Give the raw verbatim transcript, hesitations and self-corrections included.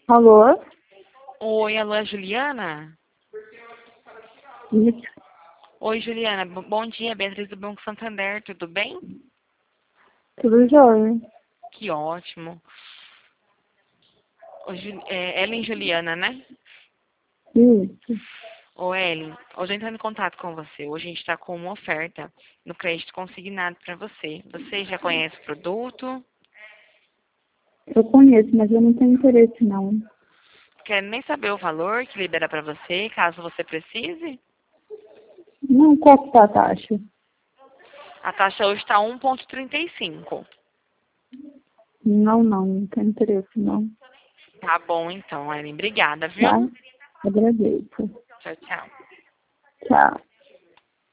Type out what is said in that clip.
Alô? Oi, alô, é Juliana? Isso. Oi, Juliana. B- Bom dia, Beatriz do Banco Santander, tudo bem? Tudo jóia? Que ótimo. Ô, Ju- é, Ellen Juliana, né? Isso. Ô, Ellen, hoje eu entro em contato com você. Hoje a gente está com uma oferta no crédito consignado para você. Você já conhece o produto? Eu conheço, mas eu não tenho interesse, não. Quer nem saber o valor que libera para você, caso você precise? Não, qual que tá a taxa? A taxa hoje está um vírgula trinta e cinco. Não, não, não tenho interesse, não. Tá bom, então, Ellen. Obrigada, Tá? viu? Agradeço. Tchau, tchau. Tchau.